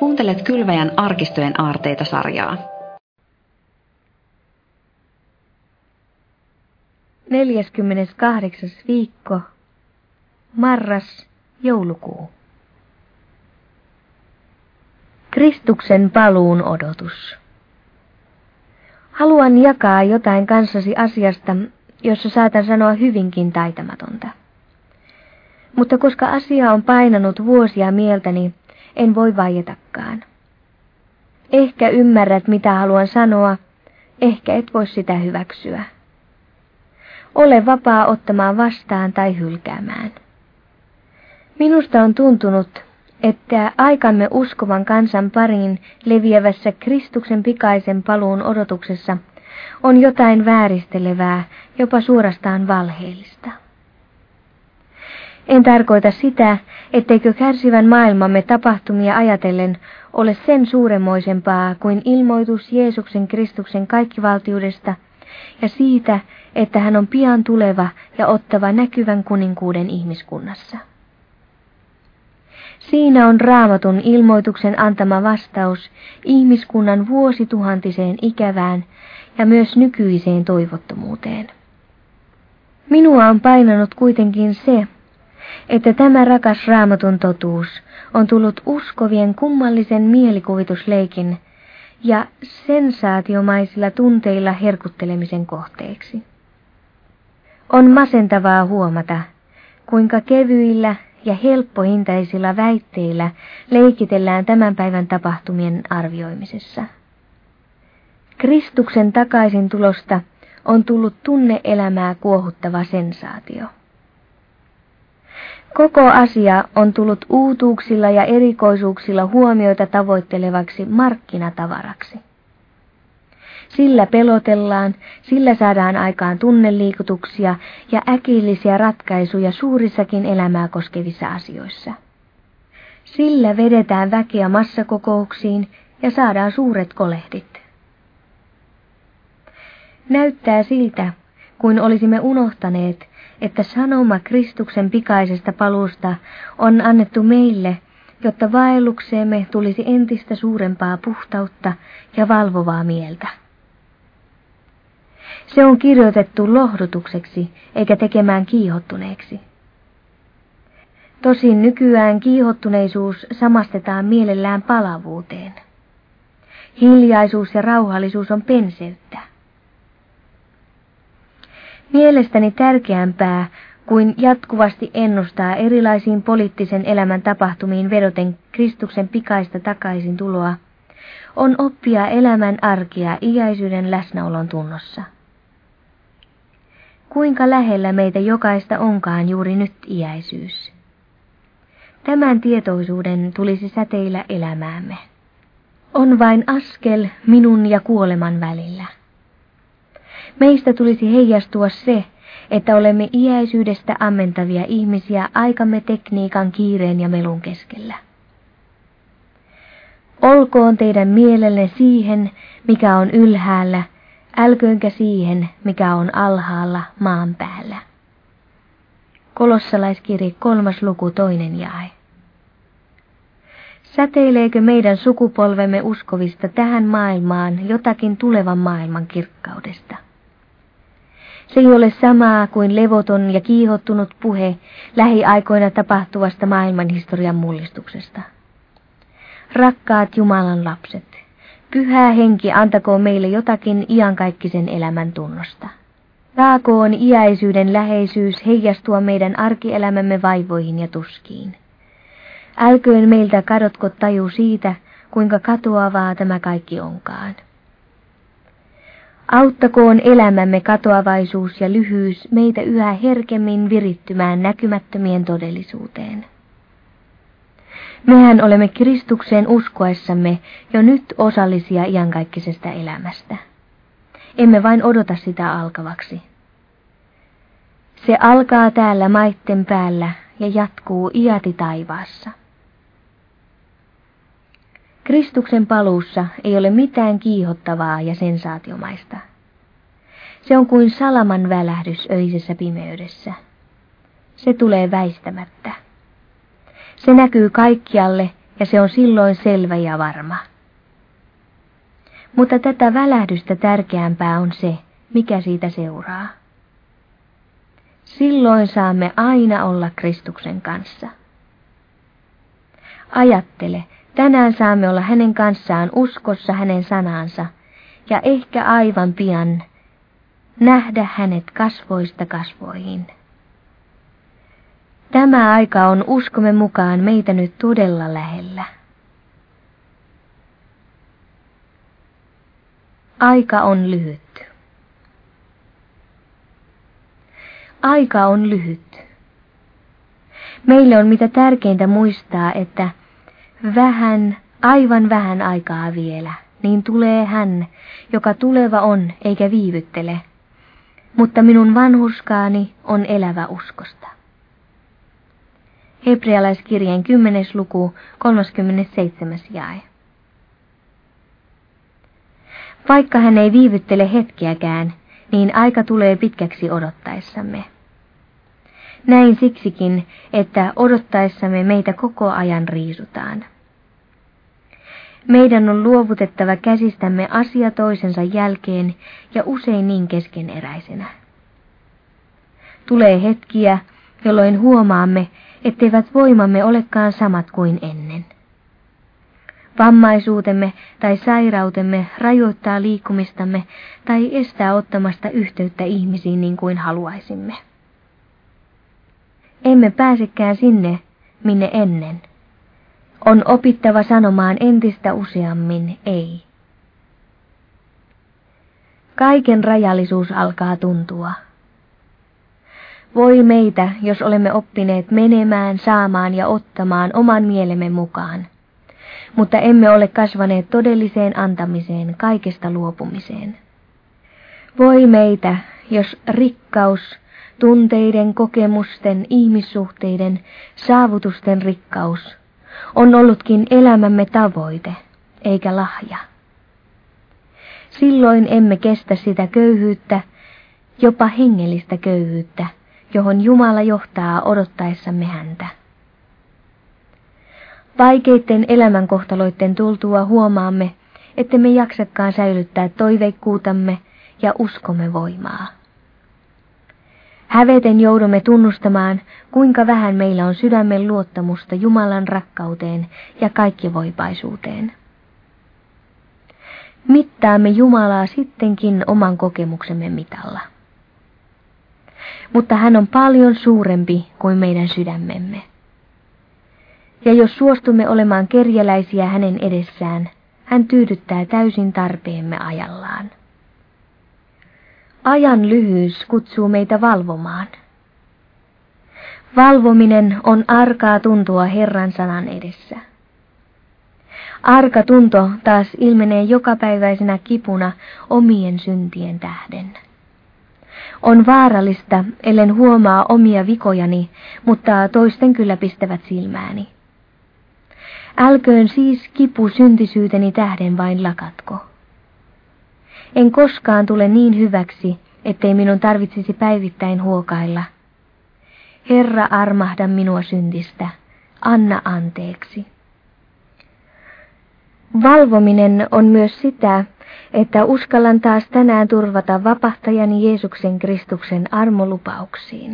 Kuuntelet Kylväjän arkistojen aarteita-sarjaa. 48. viikko, marras-joulukuu. Kristuksen paluun odotus. Haluan jakaa jotain kanssasi asiasta, jossa saatan sanoa hyvinkin taitamatonta. Mutta koska asia on painanut vuosia mieltäni, en voi vaietakaan. Ehkä ymmärrät, mitä haluan sanoa, ehkä et voi sitä hyväksyä. Ole vapaa ottamaan vastaan tai hylkäämään. Minusta on tuntunut, että aikamme uskovan kansan pariin leviävässä Kristuksen pikaisen paluun odotuksessa on jotain vääristelevää, jopa suorastaan valheellista. En tarkoita sitä, etteikö kärsivän maailmamme tapahtumia ajatellen ole sen suuremmoisempaa kuin ilmoitus Jeesuksen Kristuksen kaikkivaltiudesta ja siitä, että hän on pian tuleva ja ottava näkyvän kuninkuuden ihmiskunnassa. Siinä on Raamatun ilmoituksen antama vastaus ihmiskunnan vuosituhantiseen ikävään ja myös nykyiseen toivottomuuteen. Minua on painanut kuitenkin se, että tämä rakas Raamatun totuus on tullut uskovien kummallisen mielikuvitusleikin ja sensaatiomaisilla tunteilla herkuttelemisen kohteeksi. On masentavaa huomata, kuinka kevyillä ja helppohintaisilla väitteillä leikitellään tämän päivän tapahtumien arvioimisessa. Kristuksen takaisin tulosta on tullut tunne-elämää kuohuttava sensaatio. Koko asia on tullut uutuuksilla ja erikoisuuksilla huomioita tavoittelevaksi markkinatavaraksi. Sillä pelotellaan, sillä saadaan aikaan tunneliikutuksia ja äkillisiä ratkaisuja suurissakin elämää koskevissa asioissa. Sillä vedetään väkeä massakokouksiin ja saadaan suuret kolehdit. Näyttää siltä, kuin olisimme unohtaneet, että sanoma Kristuksen pikaisesta paluusta on annettu meille, jotta vaellukseemme tulisi entistä suurempaa puhtautta ja valvovaa mieltä. Se on kirjoitettu lohdutukseksi eikä tekemään kiihottuneeksi. Tosin nykyään kiihottuneisuus samastetaan mielellään palavuuteen. Hiljaisuus ja rauhallisuus on penseyttä. Mielestäni tärkeämpää kuin jatkuvasti ennustaa erilaisiin poliittisen elämän tapahtumiin vedoten Kristuksen pikaista takaisin tuloa, on oppia elämän arkea iäisyyden läsnäolon tunnossa. Kuinka lähellä meitä jokaista onkaan juuri nyt iäisyys? Tämän tietoisuuden tulisi säteillä elämäämme. On vain askel minun ja kuoleman välillä. Meistä tulisi heijastua se, että olemme iäisyydestä ammentavia ihmisiä aikamme tekniikan kiireen ja melun keskellä. Olkoon teidän mielenne siihen, mikä on ylhäällä, älköönkä siihen, mikä on alhaalla maan päällä. Kolossalaiskirje 3. luku 2. jae. Säteileekö meidän sukupolvemme uskovista tähän maailmaan jotakin tulevan maailman kirkkaudesta? Se ei ole samaa kuin levoton ja kiihottunut puhe lähiaikoina tapahtuvasta maailmanhistorian mullistuksesta. Rakkaat Jumalan lapset, Pyhä Henki antakoon meille jotakin iankaikkisen elämän tunnosta. Saakoon iäisyyden läheisyys heijastua meidän arkielämämme vaivoihin ja tuskiin. Älköön meiltä kadotko taju siitä, kuinka katoavaa tämä kaikki onkaan. Auttakoon elämämme katoavaisuus ja lyhyys meitä yhä herkemmin virittymään näkymättömien todellisuuteen. Mehän olemme Kristukseen uskoessamme jo nyt osallisia iankaikkisesta elämästä. Emme vain odota sitä alkavaksi. Se alkaa täällä maitten päällä ja jatkuu iäti taivaassa. Kristuksen paluussa ei ole mitään kiihottavaa ja sensaatiomaista. Se on kuin salaman välähdys öisessä pimeydessä. Se tulee väistämättä. Se näkyy kaikkialle ja se on silloin selvä ja varma. Mutta tätä välähdystä tärkeämpää on se, mikä siitä seuraa. Silloin saamme aina olla Kristuksen kanssa. Ajattele, tänään saamme olla hänen kanssaan uskossa hänen sanansa, ja ehkä aivan pian nähdä hänet kasvoista kasvoihin. Tämä aika on uskomme mukaan meitä nyt todella lähellä. Aika on lyhyt. Aika on lyhyt. Meille on mitä tärkeintä muistaa, että aivan vähän aikaa vielä, niin tulee hän, joka tuleva on eikä viivyttele. Mutta minun vanhurskaani on elävä uskosta. Hebrealaiskirjeen 10. luku, 37. jae. Vaikka hän ei viivyttele hetkeäkään, niin aika tulee pitkäksi odottaessamme. Näin siksikin, että odottaessamme meitä koko ajan riisutaan. Meidän on luovutettava käsistämme asia toisensa jälkeen ja usein niin keskeneräisenä. Tulee hetkiä, jolloin huomaamme, etteivät voimamme olekaan samat kuin ennen. Vammaisuutemme tai sairautemme rajoittaa liikkumistamme tai estää ottamasta yhteyttä ihmisiin niin kuin haluaisimme. Emme pääsekään sinne, minne ennen. On opittava sanomaan entistä useammin ei. Kaiken rajallisuus alkaa tuntua. Voi meitä, jos olemme oppineet menemään, saamaan ja ottamaan oman mielemme mukaan, mutta emme ole kasvaneet todelliseen antamiseen, kaikesta luopumiseen. Voi meitä, jos rikkaus, tunteiden, kokemusten, ihmissuhteiden, saavutusten rikkaus on ollutkin elämämme tavoite, eikä lahja. Silloin emme kestä sitä köyhyyttä, jopa hengellistä köyhyyttä, johon Jumala johtaa odottaessamme häntä. Vaikeitten elämänkohtaloitten tultua huomaamme, ettemme jaksakaan säilyttää toiveikkuutamme ja uskomme voimaa. Häveten joudumme tunnustamaan, kuinka vähän meillä on sydämen luottamusta Jumalan rakkauteen ja kaikkivoipaisuuteen. Mittaamme Jumalaa sittenkin oman kokemuksemme mitalla. Mutta hän on paljon suurempi kuin meidän sydämemme. Ja jos suostumme olemaan kerjäläisiä hänen edessään, hän tyydyttää täysin tarpeemme ajallaan. Ajan lyhyys kutsuu meitä valvomaan. Valvominen on arkaa tuntua Herran sanan edessä. Arka tunto taas ilmenee jokapäiväisenä kipuna omien syntien tähden. On vaarallista, ellen huomaa omia vikojani, mutta toisten kyllä pistävät silmääni. Älköön siis kipu syntisyyteni tähden vain lakatko. En koskaan tule niin hyväksi, ettei minun tarvitsisi päivittäin huokailla. Herra, armahda minua syntistä, anna anteeksi. Valvominen on myös sitä, että uskallan taas tänään turvata vapahtajani Jeesuksen Kristuksen armolupauksiin.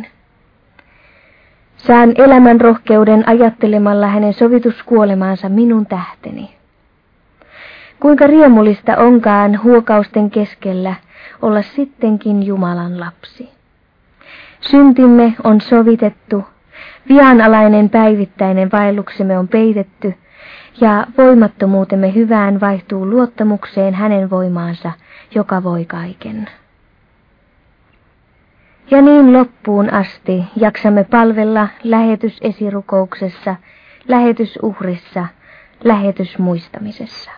Saan elämän rohkeuden ajattelemalla hänen sovituskuolemaansa minun tähteni. Kuinka riemullista onkaan huokausten keskellä olla sittenkin Jumalan lapsi. Syntimme on sovitettu, vianalainen päivittäinen vaelluksemme on peitetty, ja voimattomuutemme hyvään vaihtuu luottamukseen hänen voimaansa, joka voi kaiken. Ja niin loppuun asti jaksamme palvella lähetysesirukouksessa, lähetysuhrissa, lähetysmuistamisessa.